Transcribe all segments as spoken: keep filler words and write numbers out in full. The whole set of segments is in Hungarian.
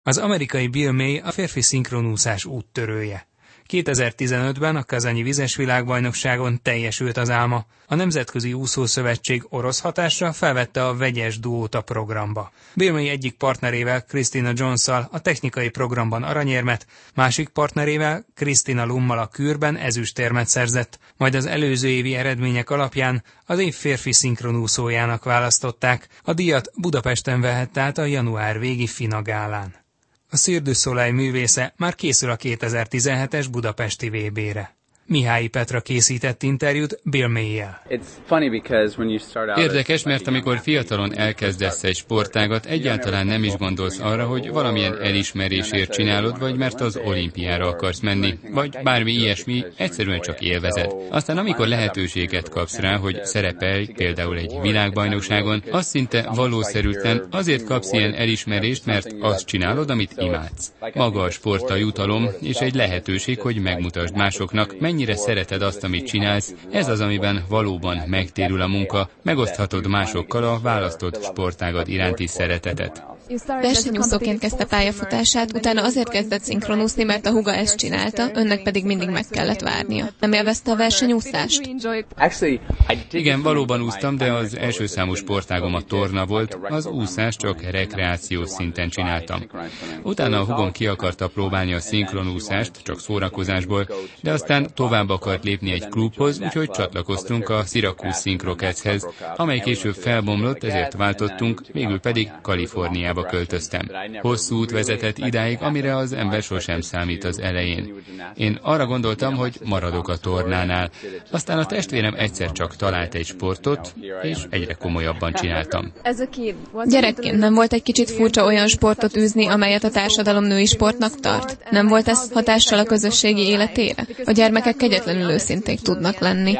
Az amerikai Bill May a férfi szinkronúszás úttörője. kétezer-tizenötben a kazanyi vizes világbajnokságon teljesült az álma. A Nemzetközi Úszószövetség orosz hatásra felvette a vegyes duót a programba. Bill May egyik partnerével, Christina Jones-szal a technikai programban aranyérmet, másik partnerével, Christina Lummal a kürben ezüstérmet szerzett, majd az előző évi eredmények alapján az év férfi szinkronúszójának választották. A díjat Budapesten vehette át a január végi FINA gálán. A Cirque du Soleil művésze már készül a kétezer-tizenhetes budapesti vé bére. Mihályi Petra készített interjút Bill May-jel. Érdekes, mert amikor fiatalon elkezdesz egy sportágat, egyáltalán nem is gondolsz arra, hogy valamilyen elismerésért csinálod, vagy mert az olimpiára akarsz menni, vagy bármi ilyesmi, egyszerűen csak élvezed. Aztán amikor lehetőséget kapsz rá, hogy szerepelj például egy világbajnokságon, az szinte valószerűtlen, azért kapsz ilyen elismerést, mert azt csinálod, amit imádsz. Maga a sport a jutalom, és egy lehetőség, hogy megmutasd másoknak, mennyire szereted azt, amit csinálsz, ez az, amiben valóban megtérül a munka, megoszthatod másokkal a választott sportágad iránti szeretetet. Versenyúszóként kezdte pályafutását, utána azért kezdett szinkronúszni, mert a húga ezt csinálta, önnek pedig mindig meg kellett várnia. Nem élvezte a versenyúszást? Igen, valóban úsztam, de az első számú sportágom a torna volt, az úszás csak rekreációs szinten csináltam. Utána a húgom ki akarta próbálni a szinkronúszást, csak szórakozásból, de aztán tovább akart lépni egy klubhoz, úgyhogy csatlakoztunk a Syracuse Syncrocats-hez, amely később felbomlott, ezért váltottunk, végül pedig Kaliforniába költöztem. Hosszú út vezetett idáig, amire az ember sosem számít az elején. Én arra gondoltam, hogy maradok a tornánál. Aztán a testvérem egyszer csak talált egy sportot, és egyre komolyabban csináltam. Gyerekként nem volt egy kicsit furcsa olyan sportot űzni, amelyet a társadalom női sportnak tart? Nem volt ez hatással a közösségi életére? A gyermekek kegyetlenül őszinték tudnak lenni.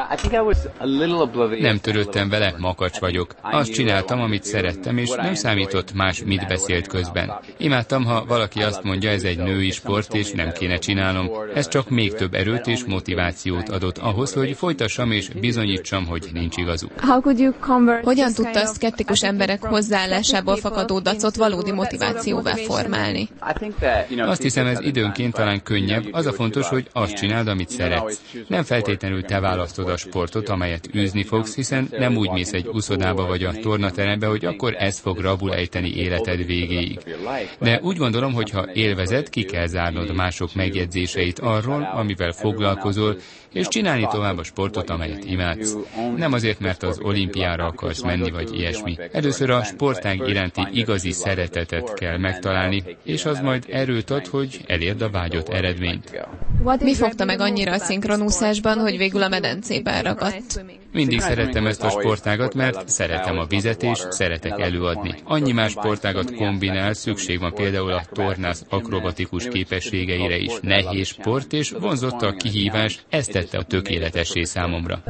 Nem törődtem vele, makacs vagyok. Azt csináltam, amit szerettem, és nem számított más, mit beszélt közben. Imádtam, ha valaki azt mondja, ez egy női sport, és nem kéne csinálnom. Ez csak még több erőt és motivációt adott ahhoz, hogy folytassam és bizonyítsam, hogy nincs igazuk. Hogyan tudta a szkeptikus emberek hozzáállásából fakadó dacot valódi motivációvá formálni? Azt hiszem, ez időnként talán könnyebb. Az a fontos, hogy azt csináld, amit szeretsz. Nem feltétlenül te választod a sportot, amelyet űzni fogsz, hiszen nem úgy mész egy úszodába vagy a tornaterembe, hogy akkor ez fog rabul ejteni életed végéig. De úgy gondolom, hogy ha élvezed, ki kell zárnod mások megjegyzéseit arról, amivel foglalkozol, és csinálni tovább a sportot, amelyet imádsz. Nem azért, mert az olimpiára akarsz menni, vagy ilyesmi. Először a sportág iránti igazi szeretetet kell megtalálni, és az majd erőt ad, hogy elérd a vágyott eredményt. Mi fogta meg annyira a szinkronúszásban, hogy végül a medencében ragadt? Mindig szerettem ezt a sportágat, mert szeretem a vizet és szeretek előadni. Annyi más sportágat kombinál, szükség van például a tornász akrobatikus képességeire is. Nehéz sport és vonzott a kihívás, ezt tette a tökéletessé számomra.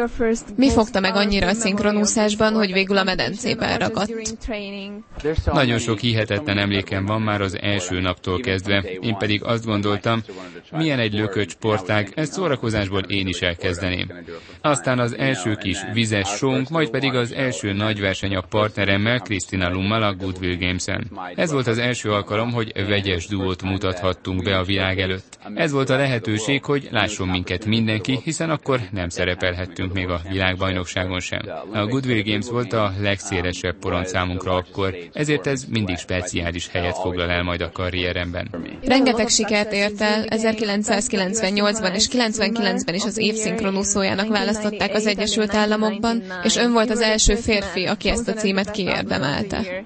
Mi fogta meg annyira a szinkronúszásban, hogy végül a medencében ragadt? Nagyon sok hihetetlen emlékem van már az első naptól kezdve, én pedig azt gondoltam, milyen egy lökött sportág, ezt szórakozásból én is elkezdeném. Aztán az első kis vizes sónk, majd pedig az első nagy verseny a partneremmel, Christina Lummal a Goodwill Games-en. Ez volt az első alkalom, hogy vegyes duót mutathattunk be a világ előtt. Ez volt a lehetőség, hogy lásson minket mindenki, hiszen akkor nem szerepelhettünk még a világbajnokságon sem. A Goodwill Games volt a legszélesebb pontszámunkra akkor, ezért ez mindig speciális helyet foglal el majd a karrieremben. Rengeteg sikert ért el, ezerkilencszázkilencvennyolcban és kilencvenkilencben is az év szinkronúszójának választották az Egyesült Államokban, és ön volt az első férfi, aki ezt a címet kiérdemelte.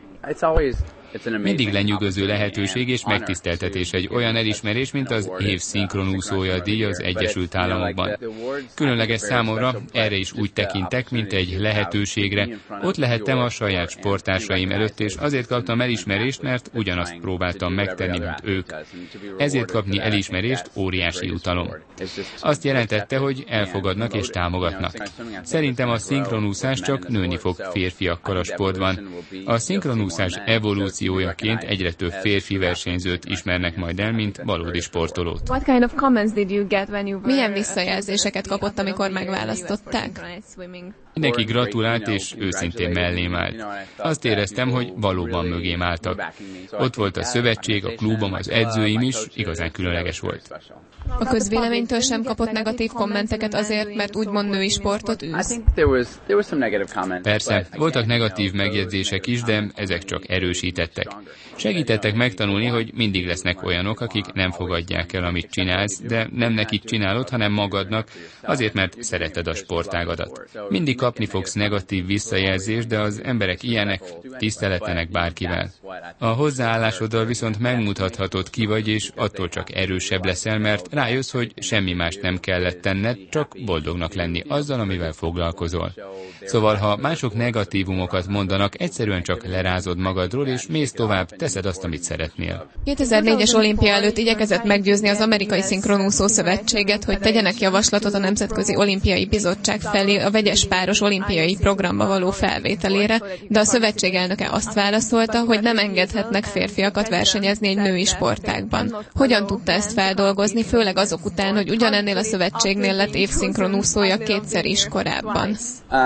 Mindig lenyűgöző lehetőség és megtiszteltetés egy olyan elismerés, mint az év szinkronúszója díj az Egyesült Államokban. Különleges számomra, erre is úgy tekintek, mint egy lehetőségre. Ott lehettem a saját sporttársaim előtt, és azért kaptam elismerést, mert ugyanazt próbáltam megtenni, mint ők. Ezért kapni elismerést óriási jutalom. Azt jelentette, hogy elfogadnak és támogatnak. Szerintem a szinkronúszás csak nőni fog férfiakkal a sportban. A szinkronúszás evolúció tradíciójaként egyre több férfi versenyzőt ismernek majd el, mint valódi sportolót. Milyen visszajelzéseket kapott, amikor megválasztották? Mindenki gratulált és őszintén mellém állt. Azt éreztem, hogy valóban mögém álltak. Ott volt a szövetség, a klubom, az edzőim is, igazán különleges volt. A közvéleménytől sem kapott negatív kommenteket azért, mert úgymond női sportot űz? Persze, voltak negatív megjegyzések is, de ezek csak erősítettek. Segítettek megtanulni, hogy mindig lesznek olyanok, akik nem fogadják el, amit csinálsz, de nem nekik csinálod, hanem magadnak, azért, mert szereted a sportágadat. Mindig kapni fogsz negatív visszajelzést, de az emberek ilyenek, tiszteletenek bárkivel. A hozzáállásoddal viszont megmutathatod ki vagy, és attól csak erősebb leszel, mert rájössz, hogy semmi más nem kellett tenned, csak boldognak lenni azzal, amivel foglalkozol. Szóval, ha mások negatívumokat mondanak, egyszerűen csak lerázod magadról, és mész tovább, teszed azt, amit szeretnél. kétezer-négyes olimpia előtt igyekezett meggyőzni az Amerikai Szinkronúszó Szövetséget, hogy tegyenek javaslatot a Nemzetközi Olimpiai Bizottság felé a vegyes páros olimpiai programba való felvételére, de a szövetség elnöke azt válaszolta, hogy nem engedhetnek férfiakat versenyezni egy női sportágban. Hogyan tudta ezt feldolgozni, főleg azok után, hogy ugyanennél a szövetségnél lett évszinkronúszója kétszer is korábban?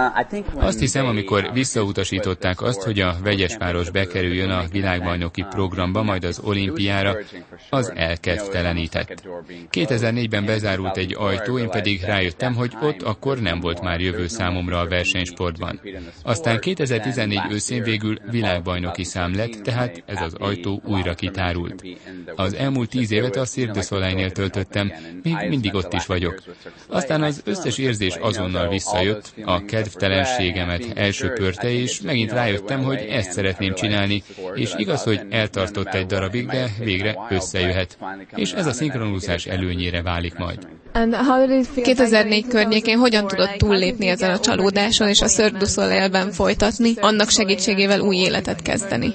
Azt hiszem, amikor visszautasították azt, hogy a vegyes páros bekerüljön a világbajnoki programba, majd az olimpiára, az elkedvtelenített. kétezer-négyben bezárult egy ajtó, én pedig rájöttem, hogy ott akkor nem volt már jövő számomra a versenysportban. Aztán kétezer-tizennégy őszén végül világbajnoki szám lett, tehát ez az ajtó újra kitárult. Az elmúlt tíz évet a Cirque du Soleil-nél töltöttem, még mindig ott is vagyok. Aztán az összes érzés azonnal visszajött, a kedvtelenségemet elsöpörte, és megint rájöttem, hogy ezt szeretném csinálni, és igaz, hogy eltartott egy darabig, de végre összejöhet. És ez a szinkronúszás előnyére válik majd. kétezer-négy környékén hogyan tudott túllépni ezen a csalódáson, és a Cirque du Soleil-ben folytatni, annak segítségével új életet kezdeni?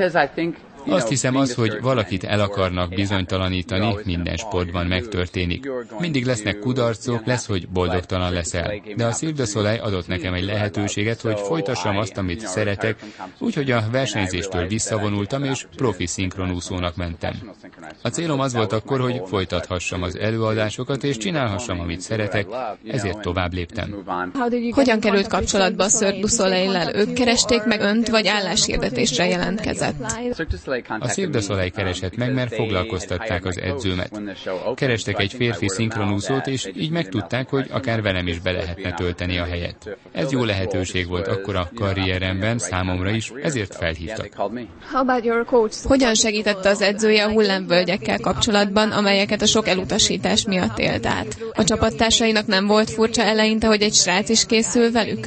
Azt hiszem az, hogy valakit el akarnak bizonytalanítani, minden sportban megtörténik. Mindig lesznek kudarcok, lesz, hogy boldogtalan leszel. De a Cirque du Soleil adott nekem egy lehetőséget, hogy folytassam azt, amit szeretek, úgyhogy a versenyzéstől visszavonultam, és profi szinkronúszónak mentem. A célom az volt akkor, hogy folytathassam az előadásokat, és csinálhassam, amit szeretek, ezért tovább léptem. Hogyan került kapcsolatba a Cirque du Soleil-lel? Ők keresték meg önt, vagy álláshirdetésre jelentkezett? A Cirque du Soleil keresett meg, mert foglalkoztatták az edzőmet. Kerestek egy férfi szinkronúszót, és így megtudták, hogy akár velem is be lehetne tölteni a helyet. Ez jó lehetőség volt akkor a karrieremben, számomra is, ezért felhívtak. Hogyan segítette az edzője a hullámvölgyekkel kapcsolatban, amelyeket a sok elutasítás miatt élt át? A csapattársainak nem volt furcsa eleinte, hogy egy srác is készül velük?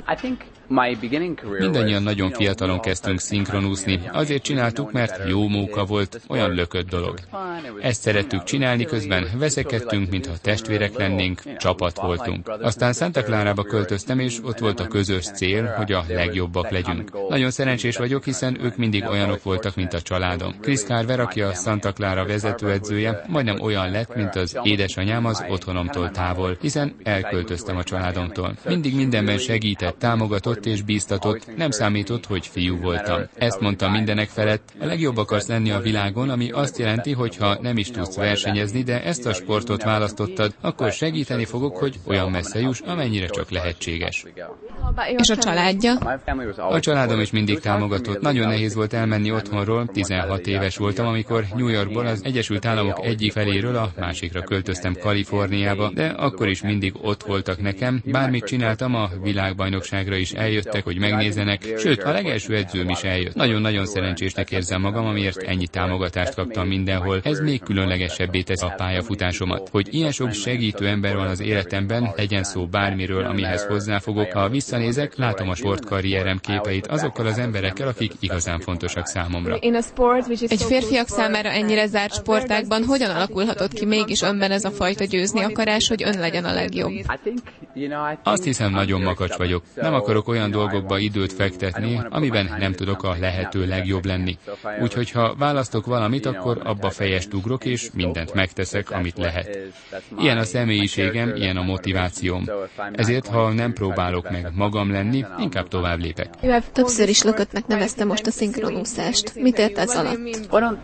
Mindannyian nagyon fiatalon kezdtünk szinkronúszni. Azért csináltuk, mert jó móka volt, olyan lökött dolog. Ezt szerettük csinálni, közben veszekedtünk, mintha testvérek lennénk, csapat voltunk. Aztán Santa Clarába költöztem, és ott volt a közös cél, hogy a legjobbak legyünk. Nagyon szerencsés vagyok, hiszen ők mindig olyanok voltak, mint a családom. Chris Carver, aki a Santa Clara vezetőedzője, majdnem olyan lett, mint az édesanyám az otthonomtól távol, hiszen elköltöztem a családomtól. Mindig mindenben segített, támogatott és bíztatott, nem számított, hogy fiú voltam. Ezt mondtam mindenek felett, a legjobb akarsz lenni a világon, ami azt jelenti, hogy ha nem is tudsz versenyezni, de ezt a sportot választottad, akkor segíteni fogok, hogy olyan messze juss, amennyire csak lehetséges. És a családja? A családom is mindig támogatott. Nagyon nehéz volt elmenni otthonról, tizenhat éves voltam, amikor New Yorkból az Egyesült Államok egyik feléről a másikra költöztem Kaliforniába, de akkor is mindig ott voltak nekem. Bármit csináltam, a világbajnokságra is eljöttek, hogy megnézzenek, sőt, a legelső edzőm is eljött. Nagyon-nagyon szerencsésnek érzem magam, amiért ennyi támogatást kaptam mindenhol. Ez még különlegesebbé teszi a pályafutásomat. Hogy ilyen sok segítő ember van az életemben, legyen szó bármiről, amihez hozzáfogok, ha visszanézek, látom a sportkarrierem képeit azokkal az emberekkel, akik igazán fontosak számomra. Egy férfiak számára ennyire zárt sportágban hogyan alakulhatott ki mégis önben ez a fajta győzni akarás, hogy ön legyen a legjobb? Azt hiszem, nagyon makacs vagyok. Nem akarok olyan dolgokba időt fektetni, amiben nem tudok a lehető legjobb lenni. Úgyhogy ha választok valamit, akkor abba fejest ugrok, és mindent megteszek, amit lehet. Ilyen a személyiségem, ilyen a motivációm. Ezért, ha nem próbálok meg magam lenni, inkább tovább lépek. Többször is lököttnek nevezte most a szinkronúszást. Mit ért ez alatt?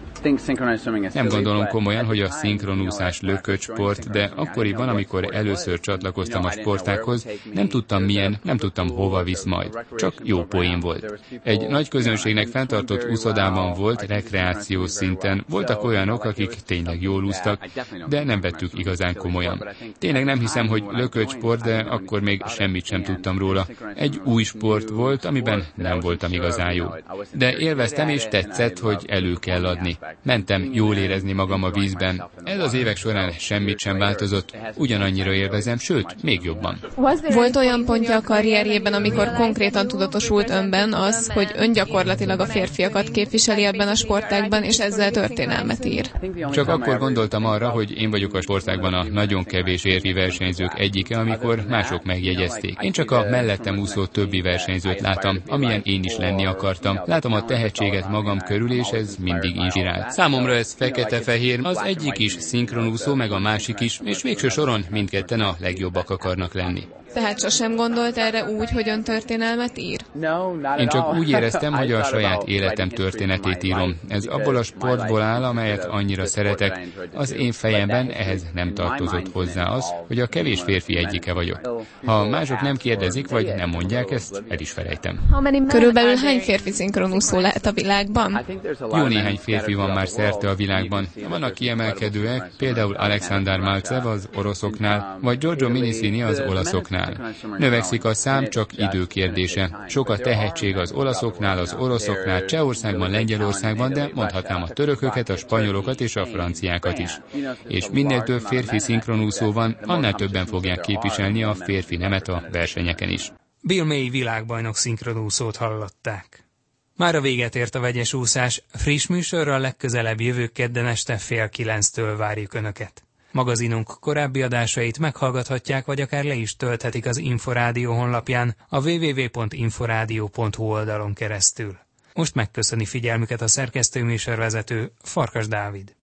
Nem gondolom komolyan, hogy a szinkronúszás lökött sport, de akkoriban, amikor először csatlakoztam a sportághoz, nem tudtam milyen, nem tudtam hova visz majd. Csak jó poén volt. Egy nagy közönségnek fenntartott úszodában volt, rekreációs szinten. Voltak olyanok, akik tényleg jól úsztak, de nem vettük igazán komolyan. Tényleg nem hiszem, hogy lökött sport, de akkor még semmit sem tudtam róla. Egy új sport volt, amiben nem voltam igazán jó. De élveztem és tetszett, hogy elő kell adni. Mentem jól érezni magam a vízben. Ez az évek során semmit sem változott. Ugyanannyira élvezem, sőt, még jobban. Volt olyan pontja a karrierjében, amikor konkrétan tudatosult önben az, hogy ön gyakorlatilag a férfiakat képviseli ebben a sportágban, és ezzel történelmet ír. Csak akkor gondoltam arra, hogy én vagyok a sportágban a nagyon kevés férfi versenyzők egyike, amikor mások megjegyezték. Én csak a mellettem úszó többi versenyzőt látom, amilyen én is lenni akartam. Látom a tehetséget magam körül, és ez mindig inspirált. Számomra ez fekete-fehér, az egyik is szinkronúszó, meg a másik is, és végső soron mindketten a legjobbak akarnak lenni. Tehát sosem gondolt erre úgy, hogy ön történelmet ír? Én csak úgy éreztem, hogy a saját életem történetét írom. Ez abból a sportból áll, amelyet annyira szeretek. Az én fejemben ehhez nem tartozott hozzá az, hogy a kevés férfi egyike vagyok. Ha mások nem kérdezik, vagy nem mondják ezt, el is felejtem. Körülbelül hány férfi szinkronúszó lehet a világban? Jó néhány férfi van már szerte a világban. Vannak kiemelkedőek, például Alexander Malcev az oroszoknál, vagy Giorgio Minicini az olaszoknál. Növekszik a szám, csak idő kérdése. Sok a tehetség az olaszoknál, az oroszoknál, Csehországban, Lengyelországban, de mondhatnám a törököket, a spanyolokat és a franciákat is. És minél több férfi szinkronúszó van, annál többen fogják képviselni a férfi nemet a versenyeken is. Bill May világbajnok szinkronúszót hallották. Már a véget ért a vegyes úszás, friss műsorral legközelebb jövő kedden este fél kilenctől várjuk Önöket. Magazinunk korábbi adásait meghallgathatják, vagy akár le is tölthetik az Inforádió honlapján, a double-u double-u double-u pont inforádió pont hu oldalon keresztül. Most megköszöni figyelmüket a szerkesztőműsorvezető Farkas Dávid.